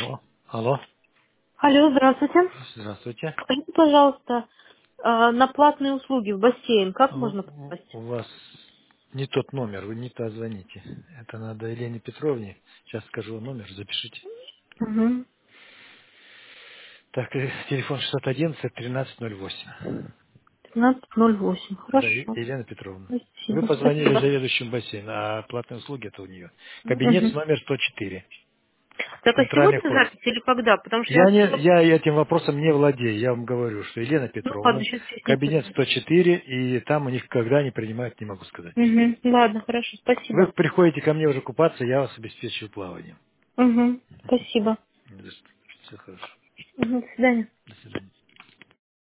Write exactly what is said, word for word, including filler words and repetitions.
Алло. Алло. Алло, здравствуйте. Здравствуйте. Скажите, пожалуйста, а, на платные услуги в бассейн как У, можно у- попасть? у вас не тот номер, вы не то звоните. Это надо Елене Петровне. Сейчас скажу номер, запишите. Угу. Так, э, телефон шестьсот одиннадцать тринадцать ноль восемь. пятнадцать ноль восемь. Да, Е- Хорошо. Елена Петровна. Вы Спасибо. позвонили Спасибо. заведующему бассейна, а платные услуги это у нее. Кабинет Угу. номер сто четыре. Так, а Центральный сегодня вход. запись или когда? Потому что Я, я... не, я этим вопросом не владею. Я вам говорю, что Елена Ну ладно, Петровна, сейчас здесь не кабинет позвоню. сто четыре, и там у них когда они принимают, не могу сказать. Угу. Ладно, хорошо, Вы спасибо. приходите ко мне уже купаться, я вас обеспечиваю плаванием. Угу. Спасибо. Все хорошо. Угу. До свидания. До свидания.